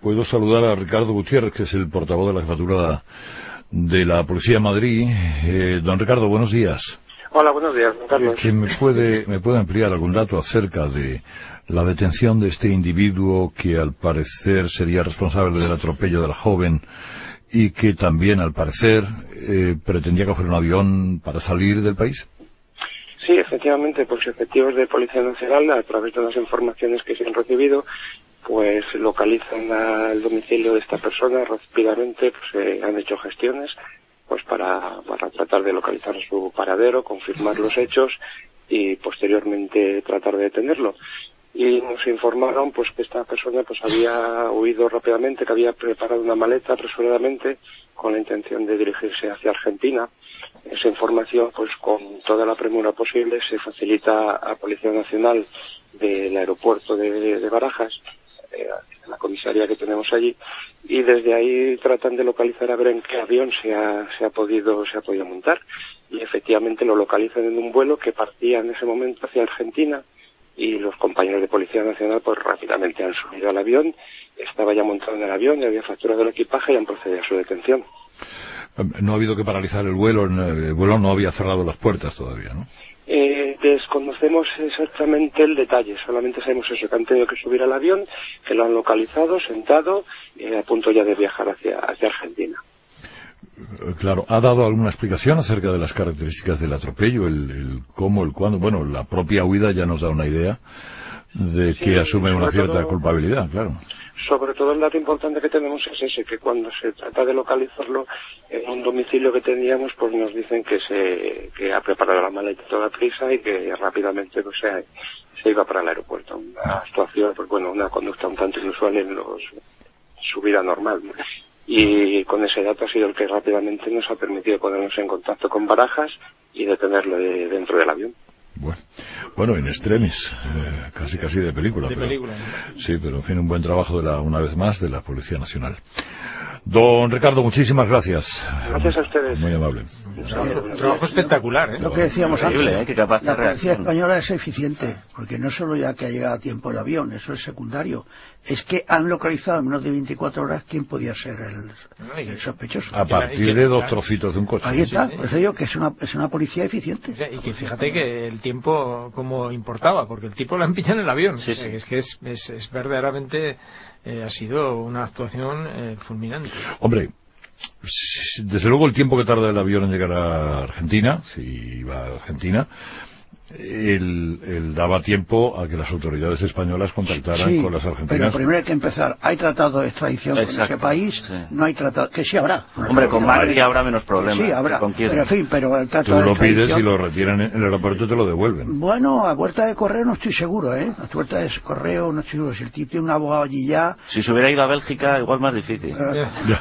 puedo saludar a Ricardo Gutiérrez, que es el portavoz de la jefatura de la Policía de Madrid. Don Ricardo, buenos días. Hola, buenos días, don Carlos. Que me puede ampliar algún dato acerca de la detención de este individuo que al parecer sería responsable del atropello de la joven y que también al parecer pretendía coger un avión para salir del país. Sí, efectivamente, pues efectivos de Policía Nacional, a través de las informaciones que se han recibido, pues localizan el domicilio de esta persona rápidamente, pues han hecho gestiones pues para tratar de localizar su paradero, confirmar los hechos y posteriormente tratar de detenerlo. Y nos informaron pues que esta persona pues había huido rápidamente, que había preparado una maleta apresuradamente con la intención de dirigirse hacia Argentina. Esa información, pues con toda la premura posible, se facilita a Policía Nacional del aeropuerto de Barajas, la comisaría que tenemos allí, y desde ahí tratan de localizar a ver en qué avión se ha podido montar. Y efectivamente lo localizan en un vuelo que partía en ese momento hacia Argentina, y los compañeros de Policía Nacional pues rápidamente han subido al avión, estaba ya montado en el avión, ya había facturado el equipaje y han procedido a su detención. No ha habido que paralizar el vuelo no había cerrado las puertas todavía, ¿no? Desconocemos exactamente el detalle, solamente sabemos eso, que han tenido que subir al avión, que lo han localizado, sentado, a punto ya de viajar hacia Argentina. Claro, ¿ha dado alguna explicación acerca de las características del atropello, el cómo, el cuándo? Bueno, la propia huida ya nos da una idea de que asume una cierta culpabilidad, claro. Sobre todo el dato importante que tenemos es ese, que cuando se trata de localizarlo en un domicilio que teníamos, pues nos dicen que ha preparado la maleta a toda prisa y que rápidamente pues, se iba para el aeropuerto. Una situación, pues bueno, una conducta un tanto inusual en su vida normal, ¿no? Y con ese dato ha sido el que rápidamente nos ha permitido ponernos en contacto con Barajas y detenerlo dentro del avión. Bueno, in extremis, casi de película. Sí, pero en fin, un buen trabajo una vez más de la Policía Nacional. Don Ricardo, muchísimas gracias. Gracias a ustedes. Muy amable. Un trabajo espectacular, ¿eh? Lo que decíamos antes, que capaz la policía española es eficiente, porque no solo ya que ha llegado a tiempo el avión, eso es secundario, es que han localizado en menos de 24 horas quién podía ser el sospechoso. A partir de 2 trocitos de un coche. Ahí está, por eso digo que es una policía eficiente. O sea, y que fíjate que el tiempo como importaba, porque el tipo lo han pillado en el avión. Sí. Es que es verdaderamente ha sido una actuación fulminante. Hombre, desde luego el tiempo que tarda el avión en llegar a Argentina, si va a Argentina, él daba tiempo a que las autoridades españolas contactaran con las argentinas. Pero primero hay que empezar. ¿Hay tratado de extradición con ese país? Sí. No hay tratado, que sí habrá. Hombre, con Macri habrá menos problemas. Sí, habrá. Pero en fin, pero el trato Tú de lo pides y lo retiran en el aeropuerto y te lo devuelven. Bueno, a puerta de correo no estoy seguro, ¿eh? A puerta de correo no estoy seguro. Si el tipo tiene un abogado allí ya... Si se hubiera ido a Bélgica, igual más difícil.